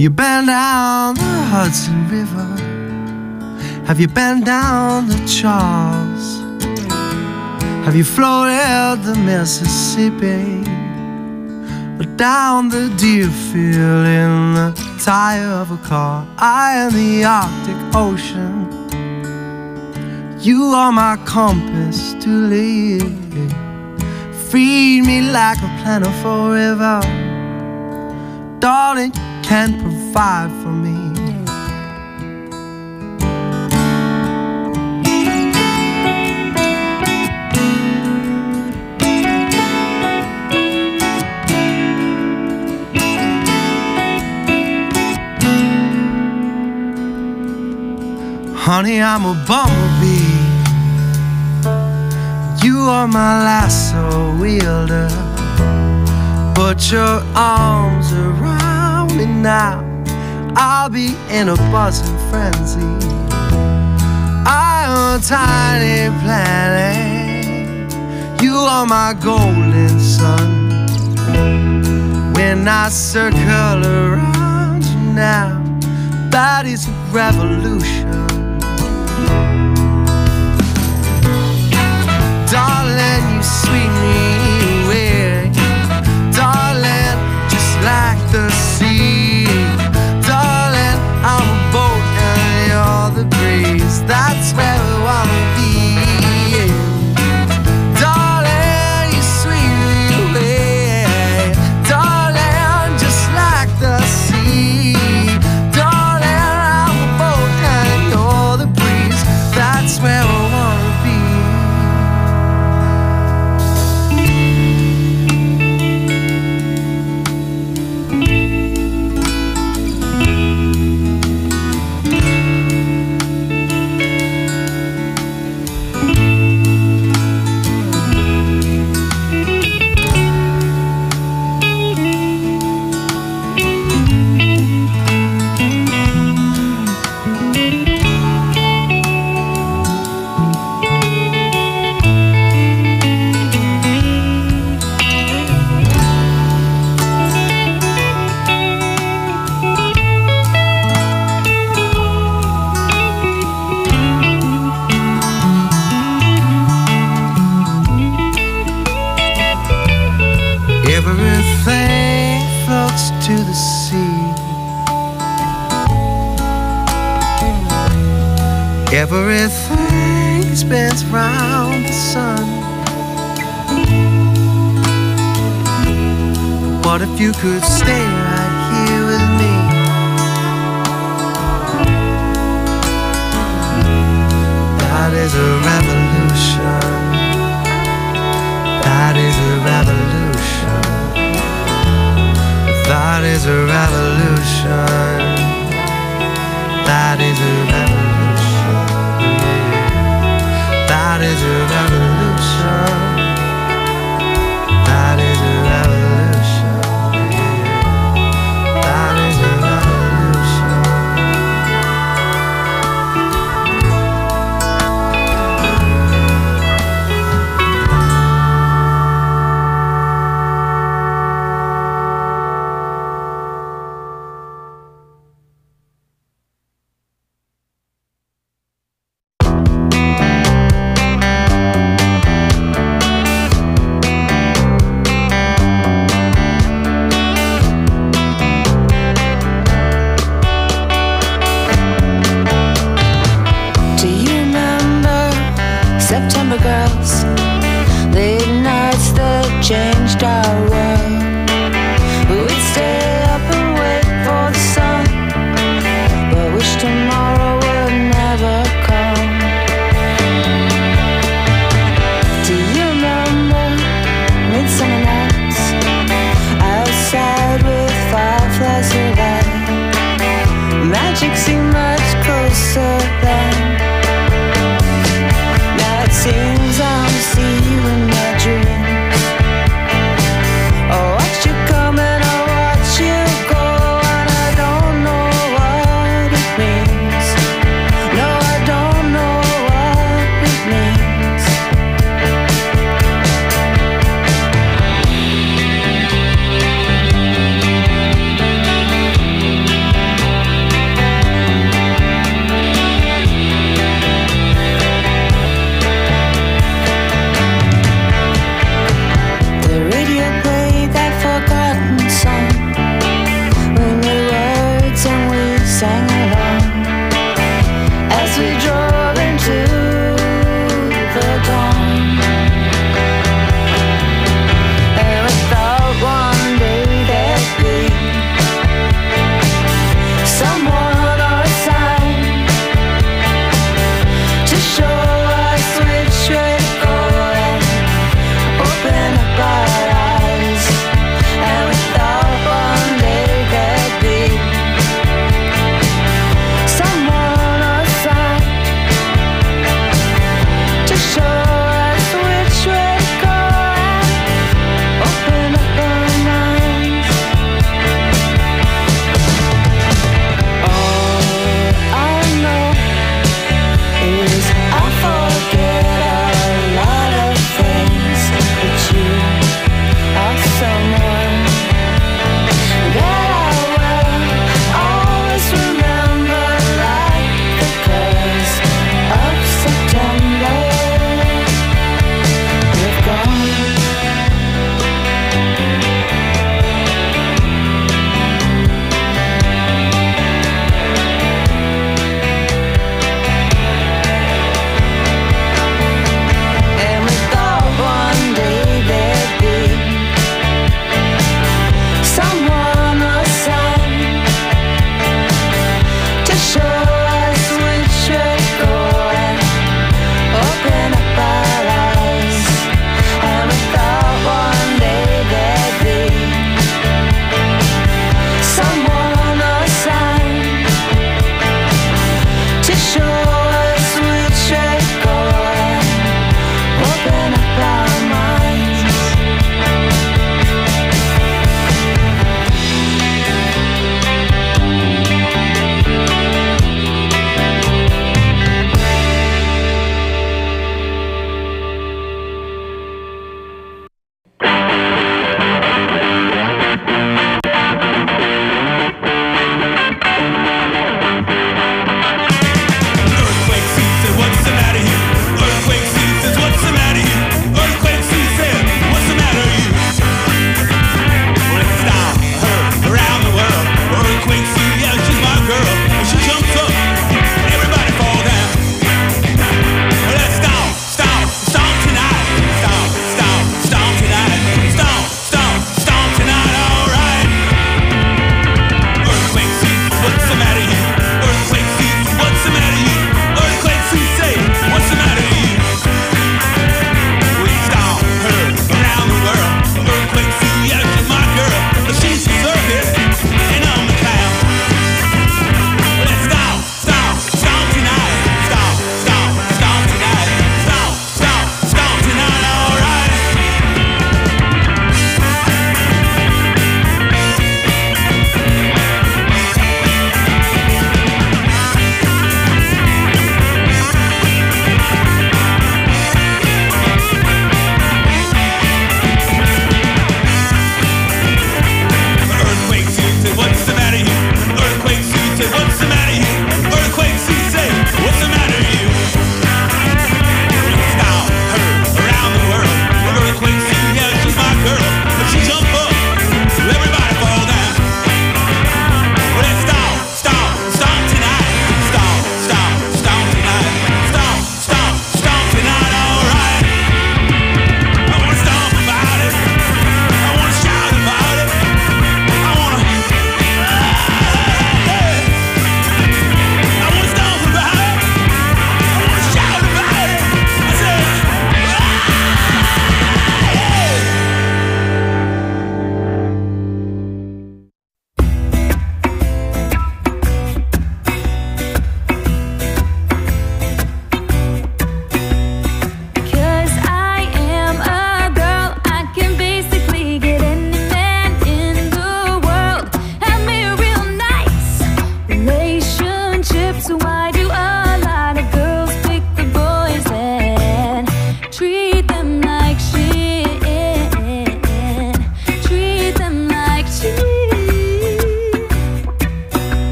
You been down the Hudson River? Have you been down the Charles? Have you floated the Mississippi? Or down the Deerfield in the tire of a car? I in the Arctic Ocean. You are my compass to lead. Feed me like a plentiful river. Darling, you can provide for me. Honey, I'm a bumblebee. You are my lasso wielder. Put your arms around me now. I'll be in a buzzing frenzy. I am a tiny planet. You are my golden sun. When I circle around you now, that is a revolution. Darling, you sweep me away. Darling, just like the sea. Darling, I'm a boat and you're the breeze. That's where we wanna be. Darling, you sweep me away. Darling, just like the sea. Darling, I'm a boat and you're the breeze. That's where we wanna be. Everything floats to the sea. Everything spins round the sun. What if you could stay right here with me? That is a revolution. That is a revolution. That is a revolution. That is a revolution. That is a revolution.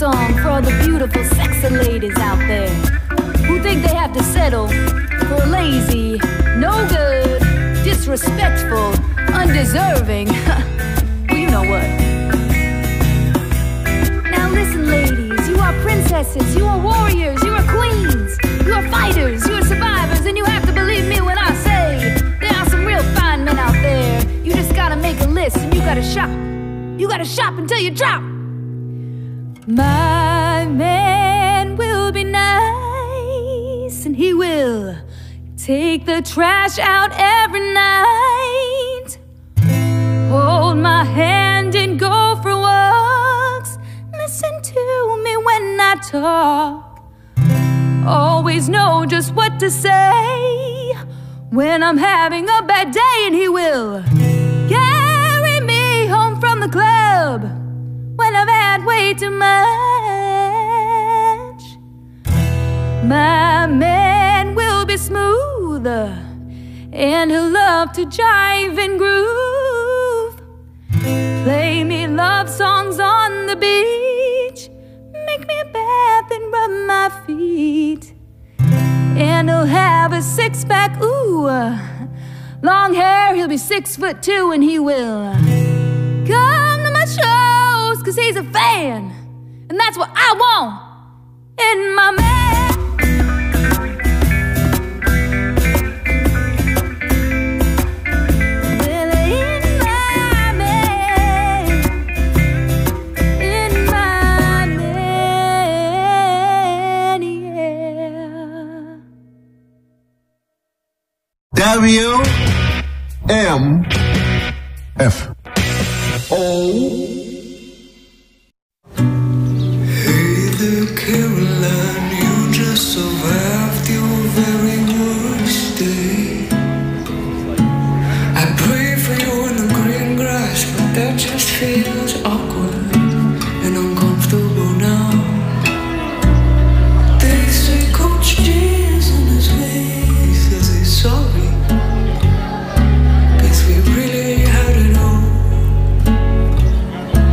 song for all the beautiful, sexy ladies out there who think they have to settle for a lazy, no good, disrespectful, undeserving. Well, you know what? Now listen, ladies, you are princesses, you are warriors, you are queens, you are fighters, you are survivors, and you have to believe me when I say there are some real fine men out there. You just gotta make a list and you gotta shop. You gotta shop until you drop. My man will be nice, and he will take the trash out every night, hold my hand and go for walks, listen to me when I talk, always know just what to say when I'm having a bad day, and he will carry me home from the club when I've had way too much. My man will be smooth, and he'll love to jive and groove, play me love songs on the beach, make me a bath and rub my feet, and he'll have a six-pack, ooh, long hair, he'll be 6'2", and he will come to my shows, 'cause he's a fan, and that's what I want in my man. Well, in my man, in my man, yeah. WMFO. Hey there, Caroline, you just survived your very worst day. I pray for you in the green grass, but that just feels awkward and uncomfortable now. They say Coach G's on his way, says he's sorry, 'cause we really had it all.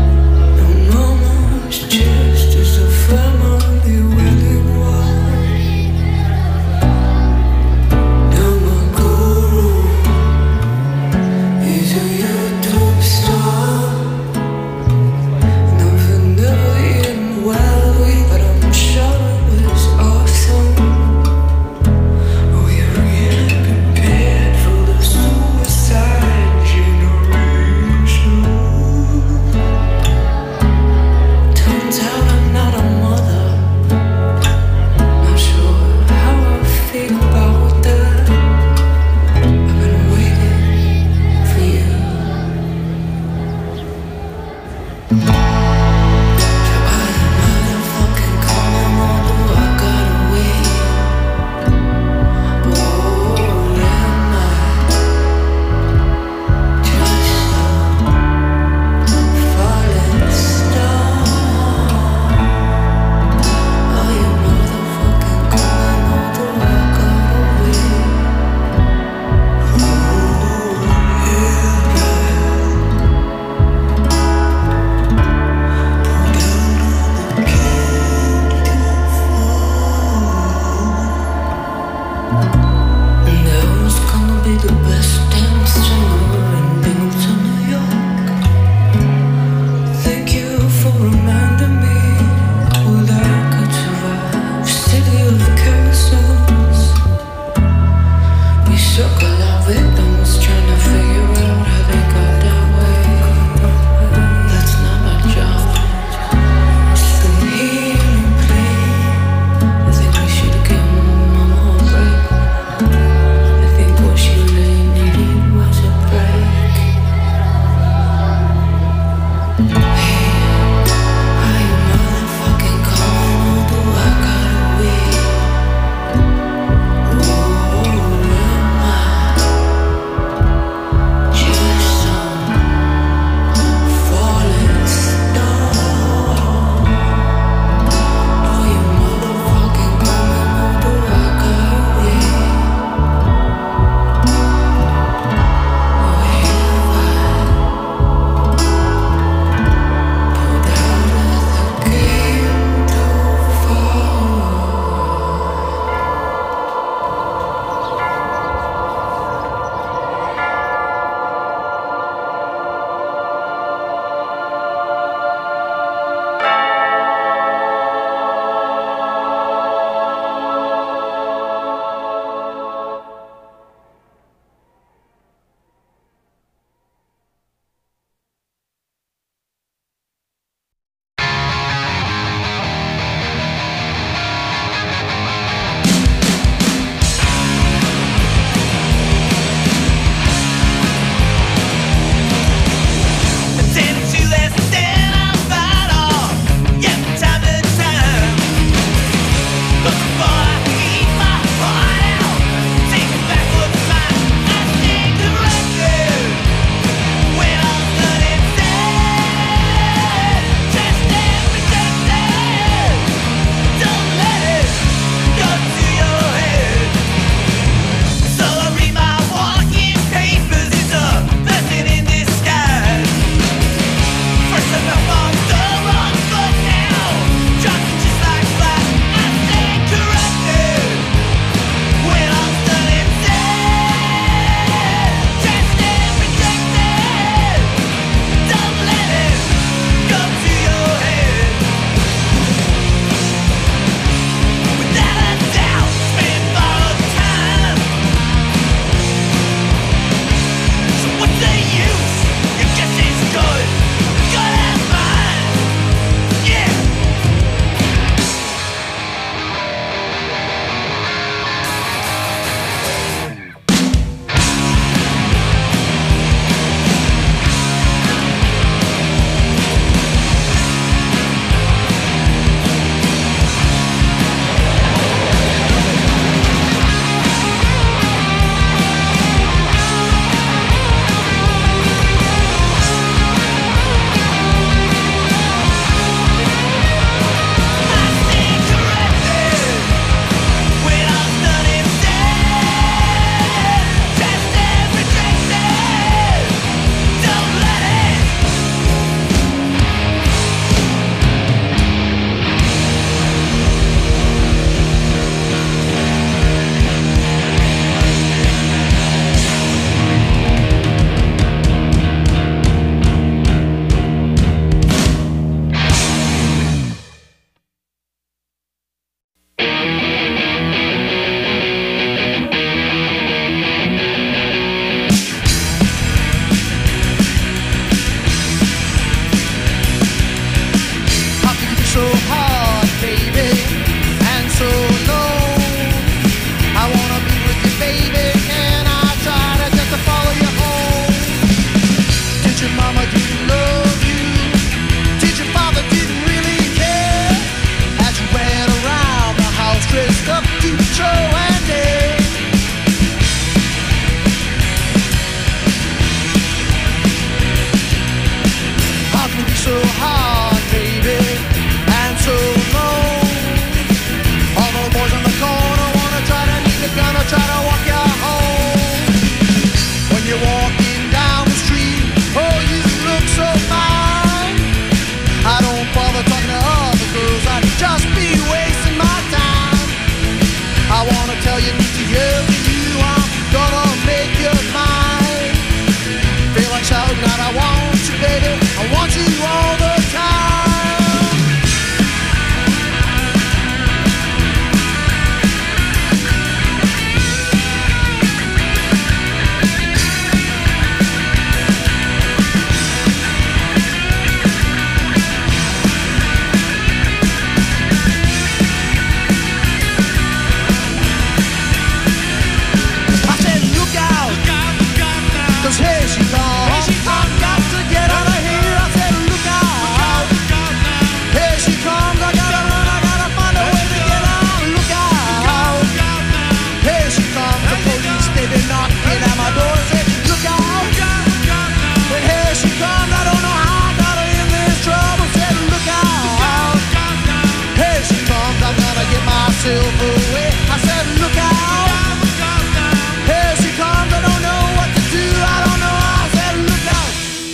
myself away. I said, look out, here she comes, I don't know what to do, I don't know. I said, look out.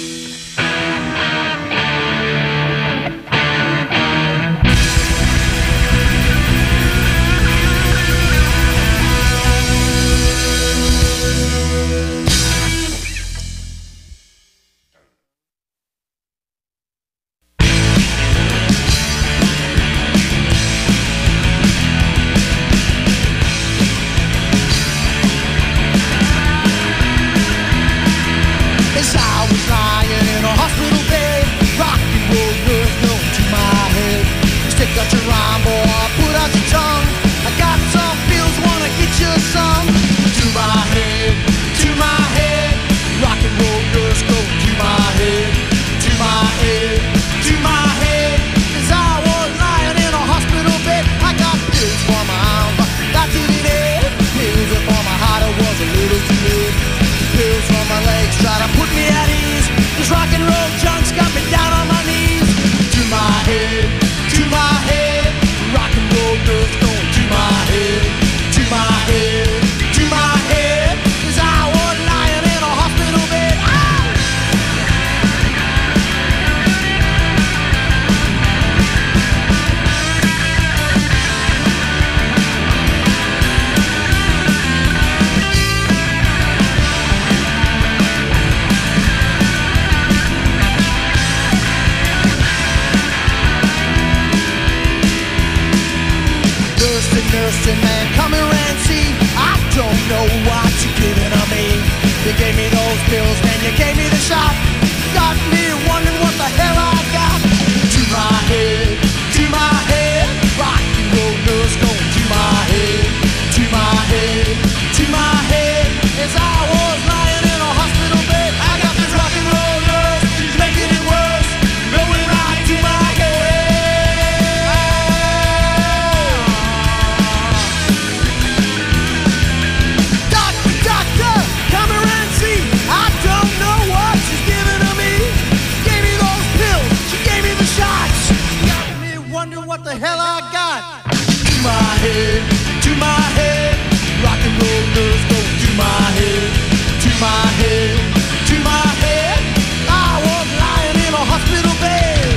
As I was lying in a hospital bed, rock and roll was going to my head. Stick out your rhyme, boy, put out your tongue. I got some pills, wanna get you some. To my head, rock and roll girls go to my head, to my head, to my head. As I was lying in a hospital bed, I got pills for my arms, got to the head. Pills for my heart, it was a little too late. Pills for my legs, try to put me at ease. This rock and roll junk's got me down on my knees. To my head, rock and roll girls going to my head, to my head, to my head. As I was lying in a hospital bed. Nursing man, come here and see. I don't know what you're giving to me. You gave me those pills, man, you gave me the shot. Got me wondering what the hell I got. To my head, rock and roll girls going to my head, to my head, to my head. As I was lying in a hospital bed, I got this rock and roll girls, she's making it worse, going right to my head. What the hell I got? To my head, rock and roll girls go to my head, to my head, to my head. I was lying in a hospital bed.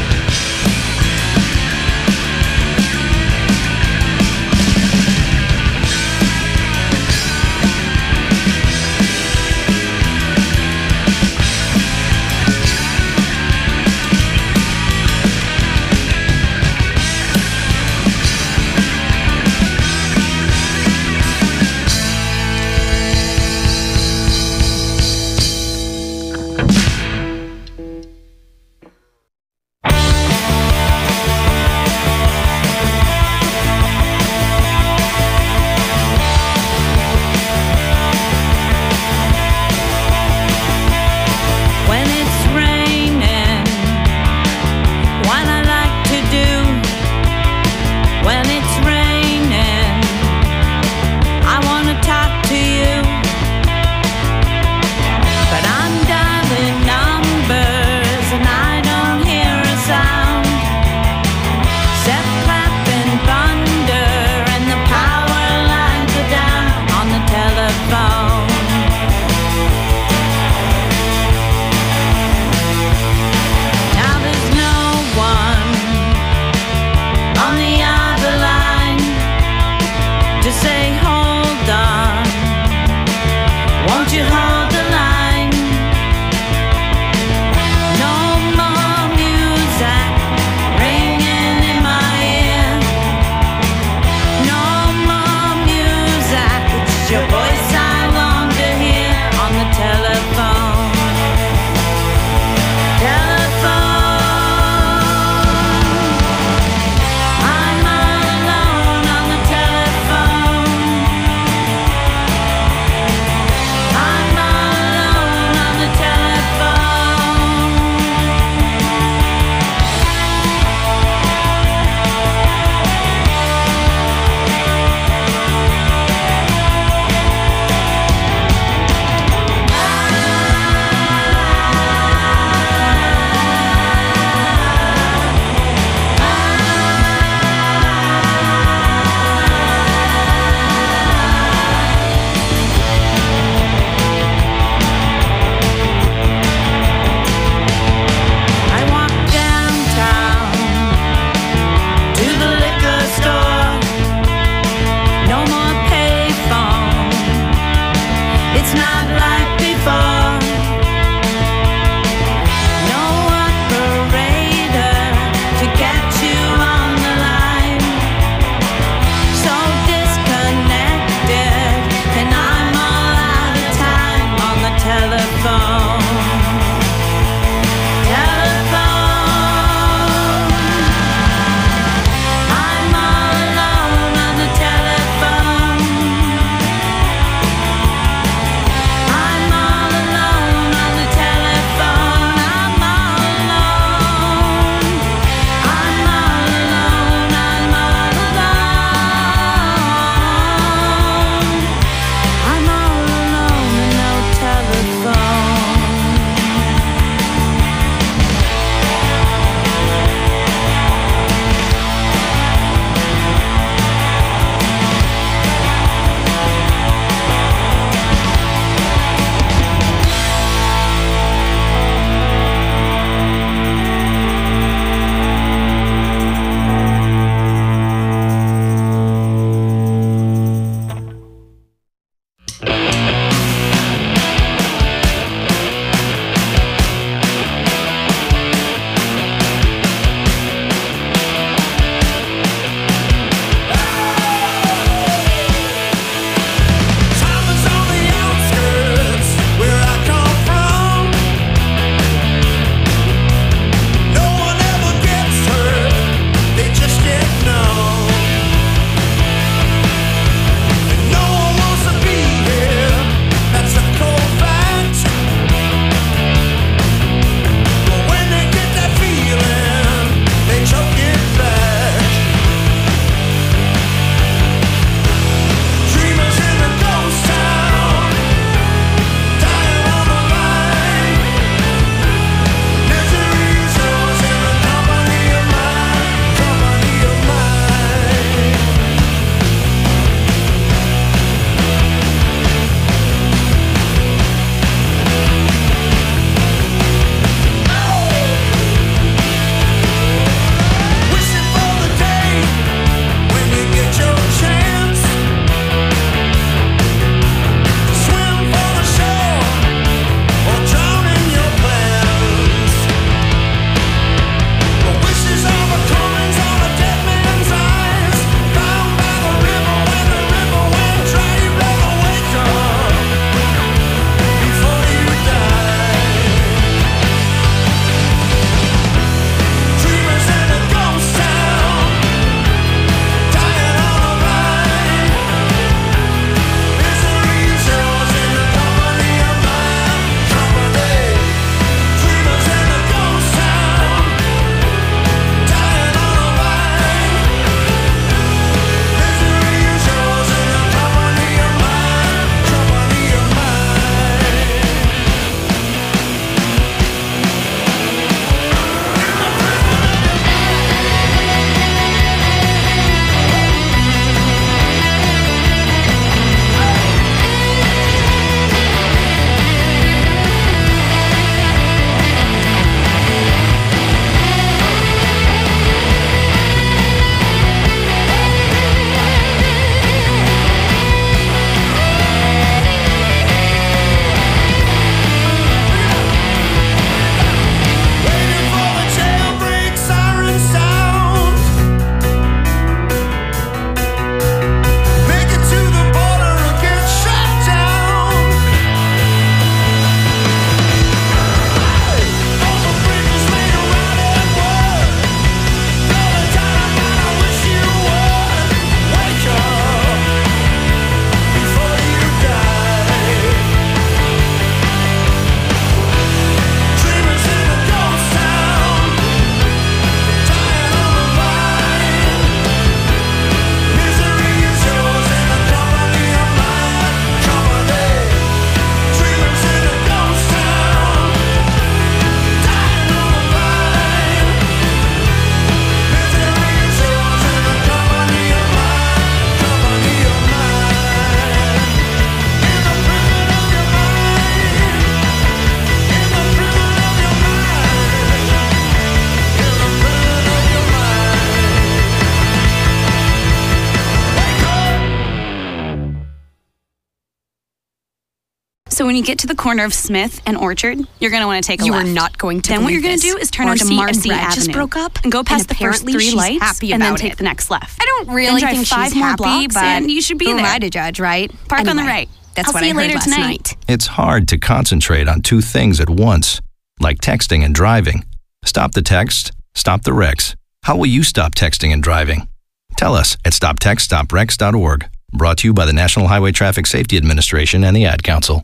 So when you get to the corner of Smith and Orchard, you're going to want to take a You left. are not going to Then what you're believe going to this. do is turn onto Marcy and Brad Avenue. just broke up, and go past the first apparently 3 she's lights happy and then about take it. the next left. I don't really Then drive think 5 she's more happy, blocks but and you should be who there. am I to judge, right? Park on the Anyway, right. That's I'll what see I you heard later last tonight. night. It's hard to concentrate on 2 things at once, like texting and driving. Stop the text, stop the wrecks. How will you stop texting and driving? Tell us at stoptextstopwrecks.org. Brought to you by the National Highway Traffic Safety Administration and the Ad Council.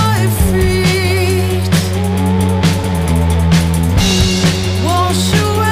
Wash away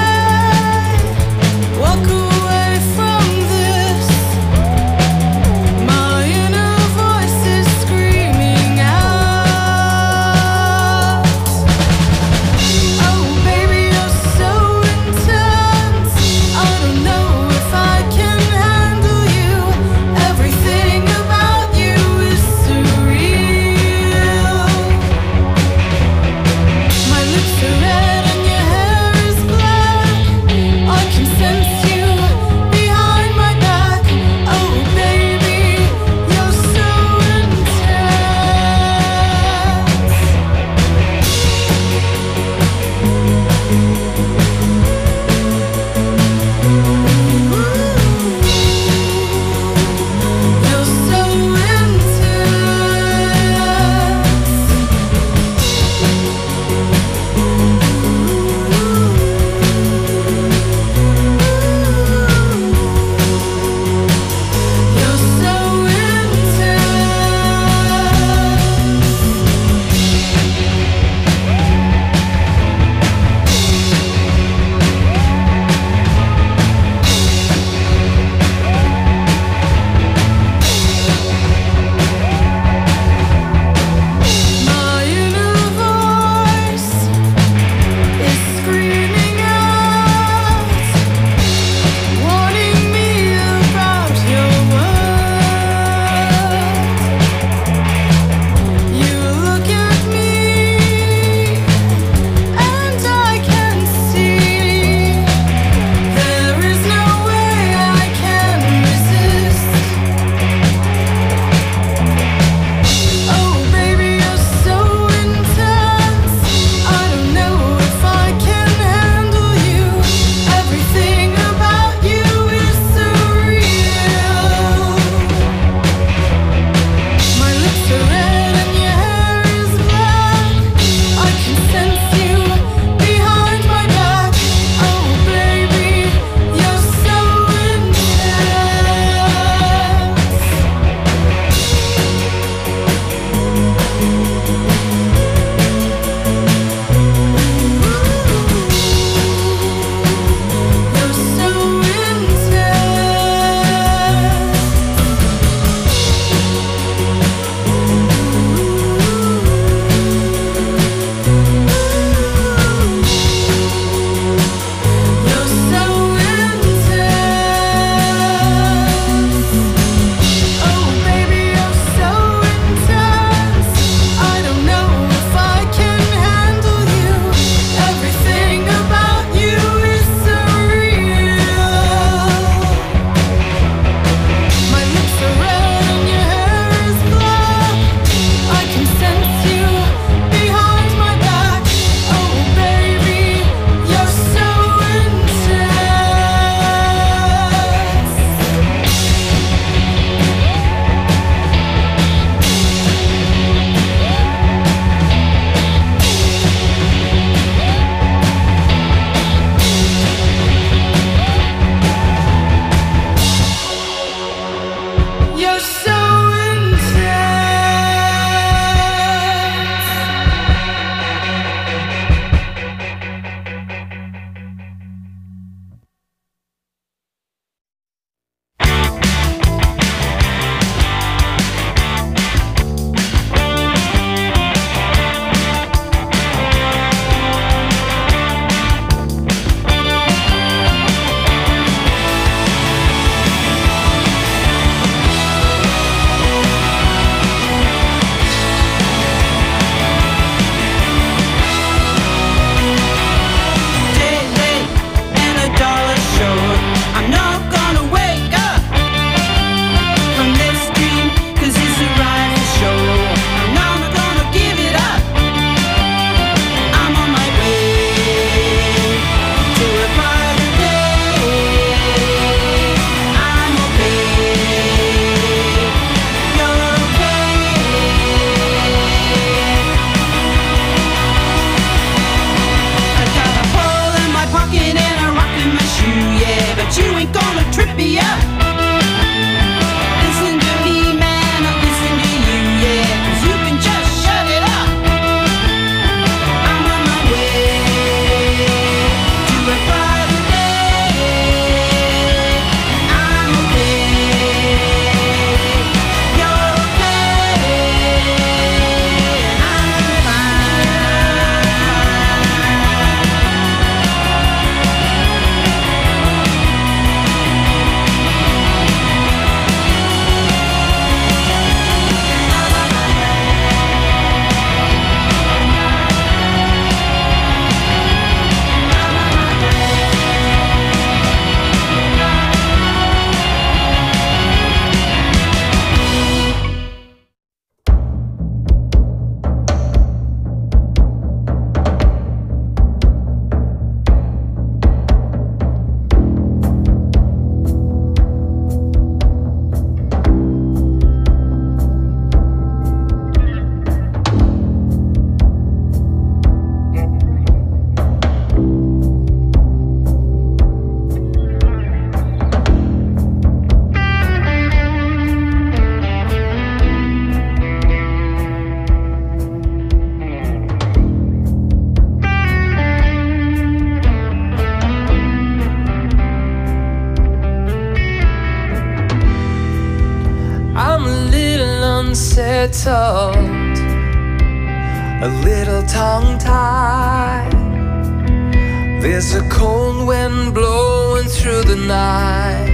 unsettled, a little tongue-tied. There's a cold wind blowing through the night.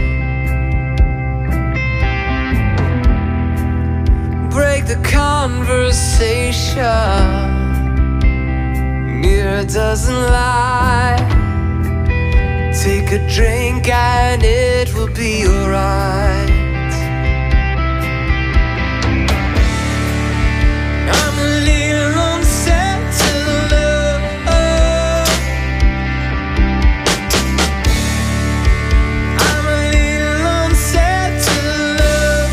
Break the conversation, mirror doesn't lie. Take a drink and it will be alright. I'm a little unsettled. I'm a little unsettled.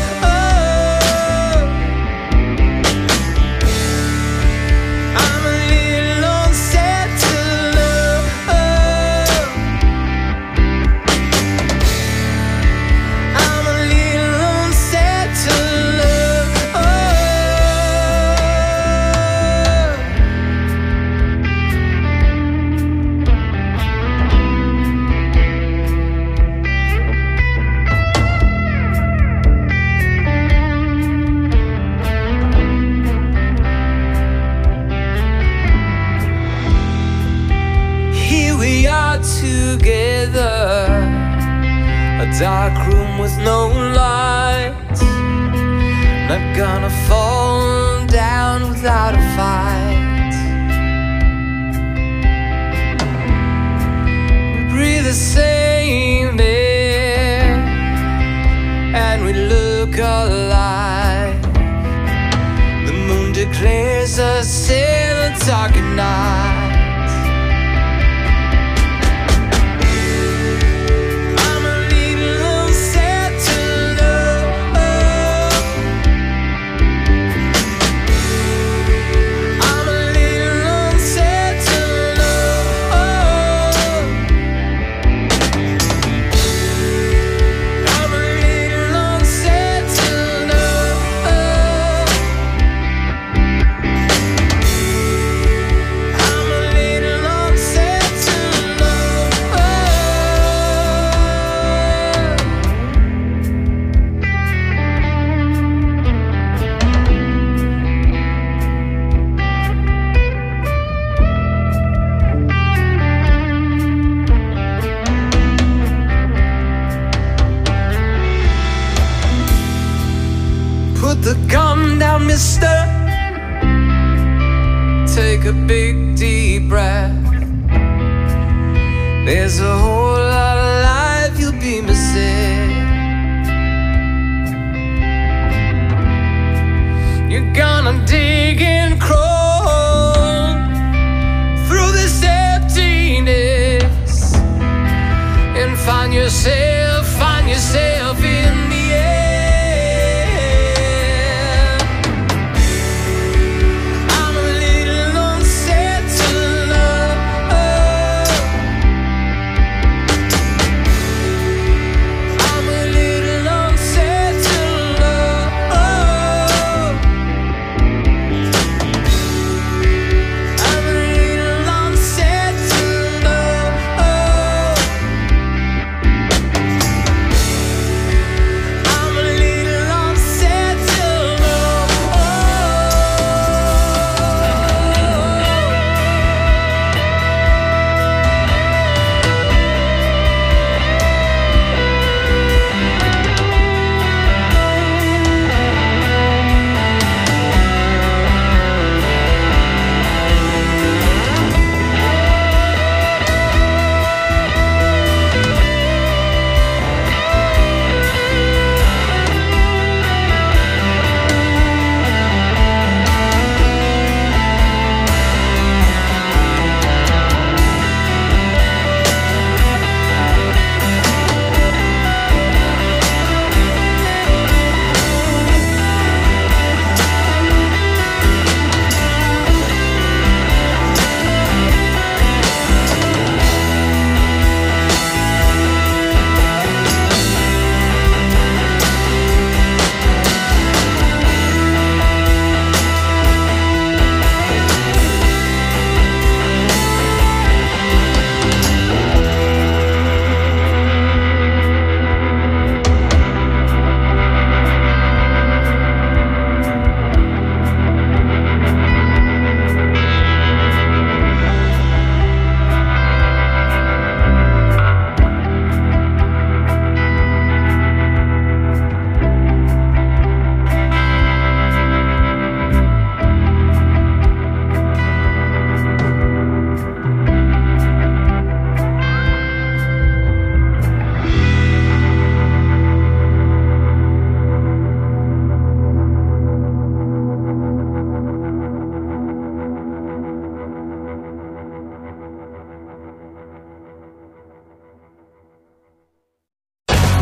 I'm a little unsettled. I'm a little unsettled. Here we are together, a dark room with no light. Not gonna fall down without a fight. We breathe the same air and we look alive. The moon declares us in the dark at night. I'm a little unsettled. I'm a little unsettled. I'm a little unsettled. I'm a little unsettled. Put the gun down, mister. Take a big deep breath. There's a whole lot of life you'll be missing. You're gonna dig and crawl through this emptiness and find yourself in the air. I'm a little unsettled. I'm a little unsettled. I'm a little unsettled.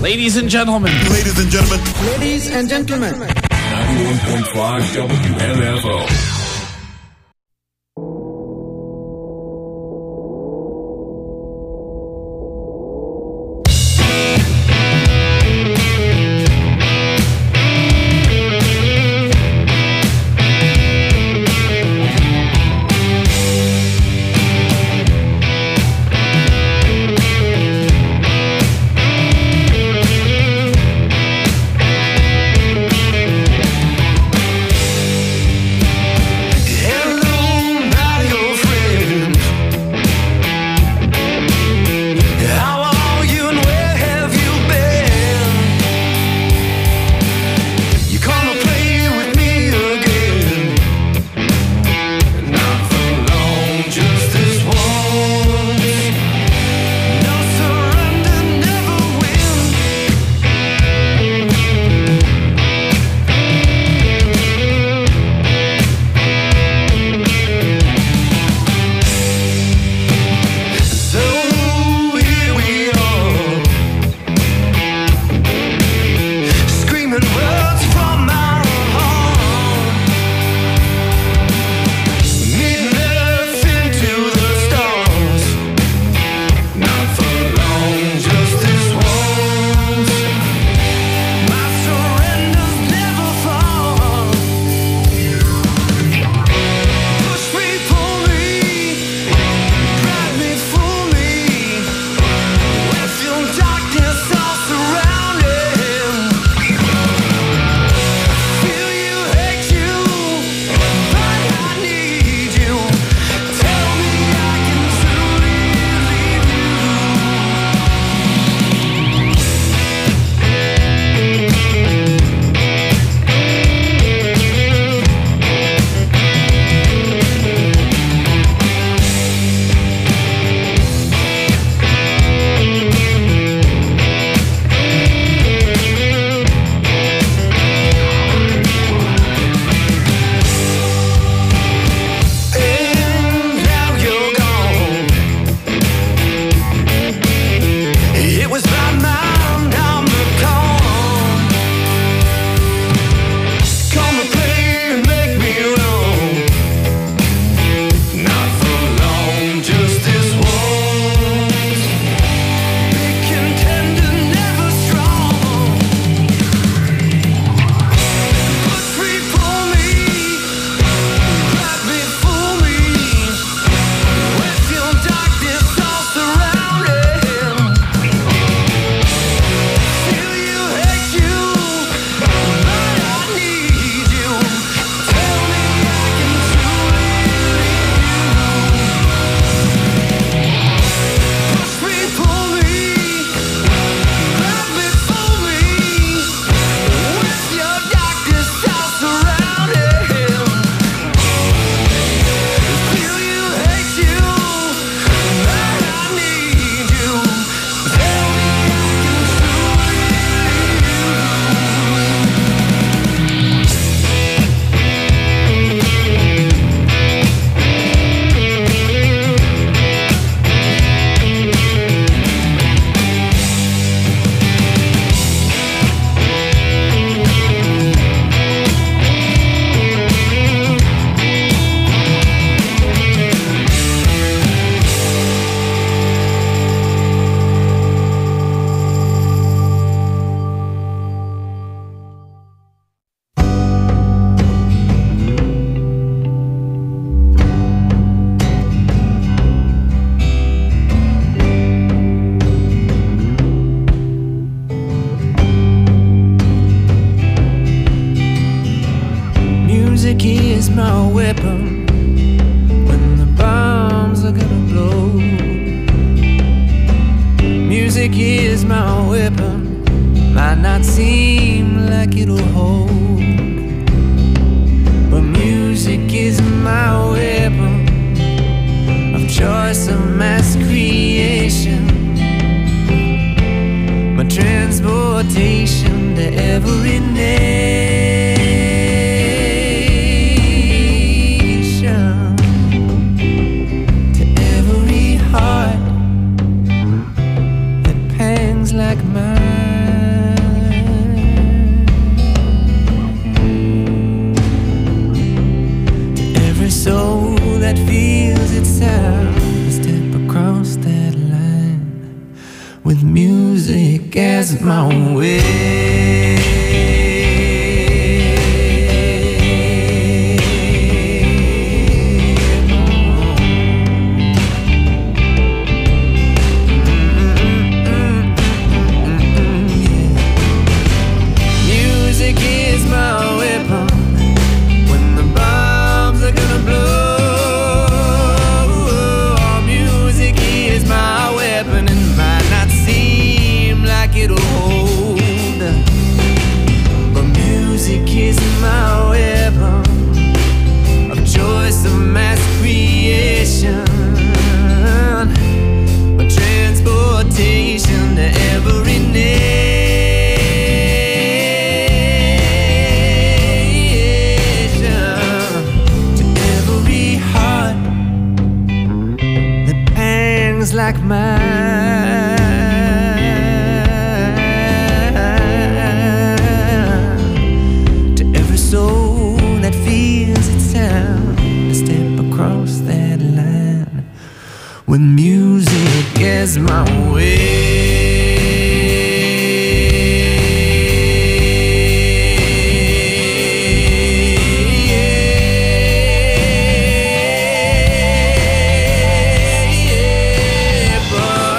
Ladies and gentlemen. Ladies and gentlemen. Ladies and gentlemen. 91.5 WMFO. Transportation to every nation, to every heart that pangs like mine. like mine. To every soul that feels it's time to step across that line, when music is my way. But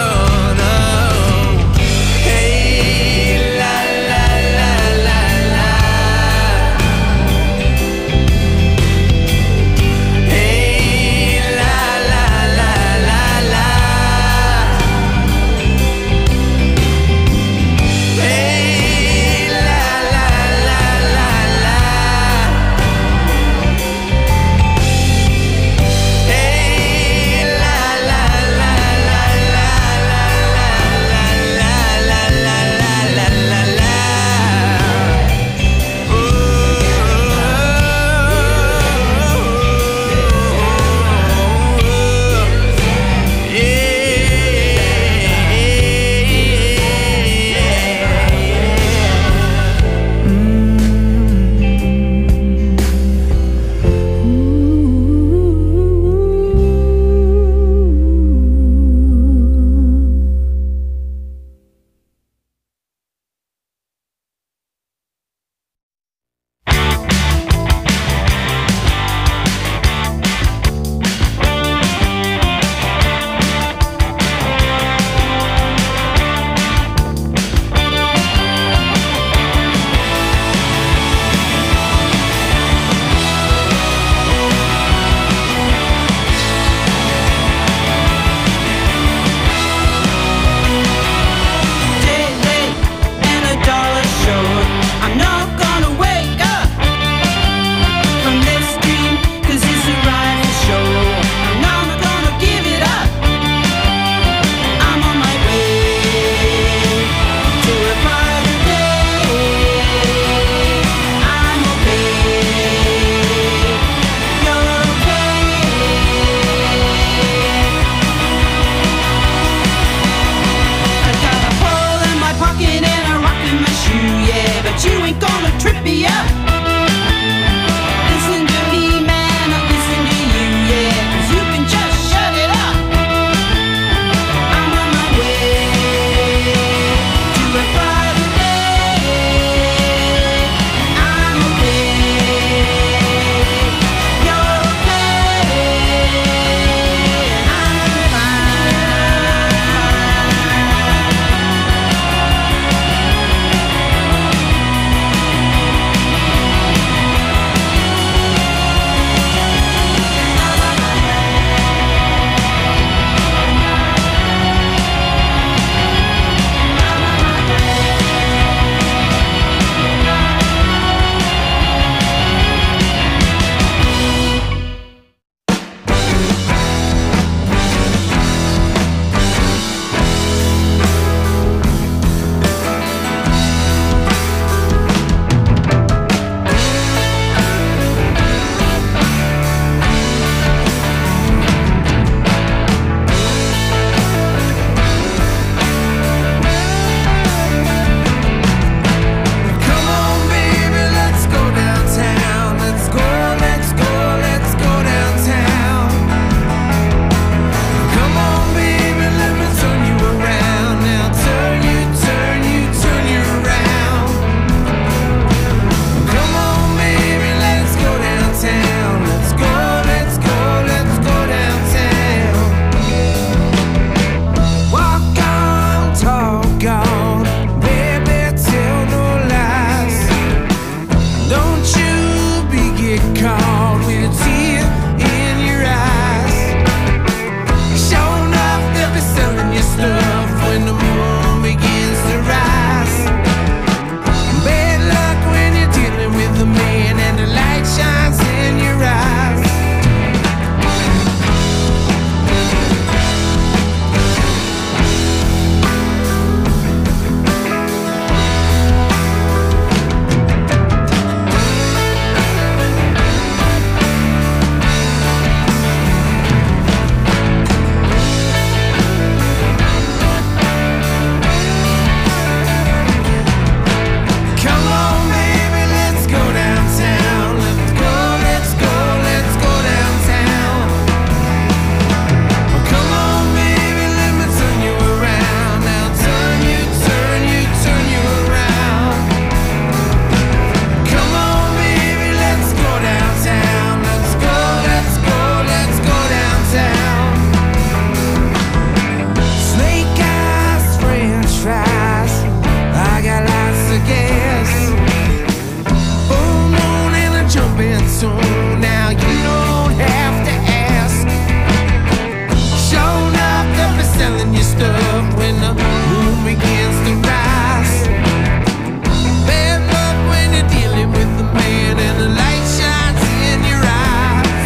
tune. Now you don't have to ask. Showing up, they'll be selling your stuff when the moon begins to rise. Bad luck when you're dealing with the man and the light shines in your eyes.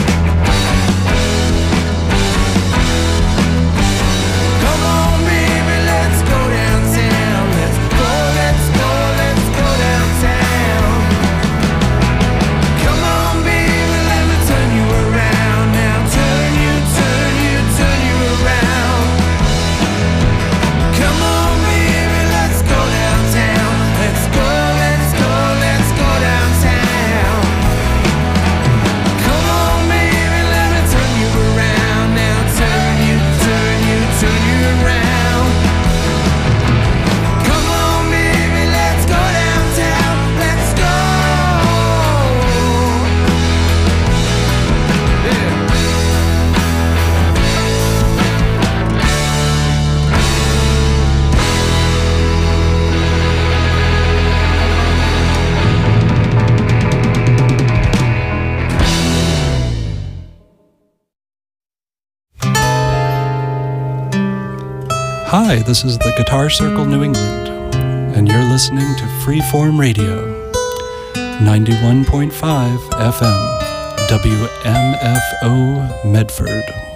Come on, baby, let's go downtown. Let's go, let's go, let's go downtown. Come on, baby, let me turn you around. Now turn you, turn you, turn you around. Come on, baby, let's go downtown. Let's go, let's go, let's go downtown. Come on, baby, let me turn you around. Now turn you, turn you, turn you around. Come on, baby, let's go downtown. Let's go. Hi, this is the Guitar Circle New England, and you're listening to Freeform Radio, 91.5 FM, WMFO Medford.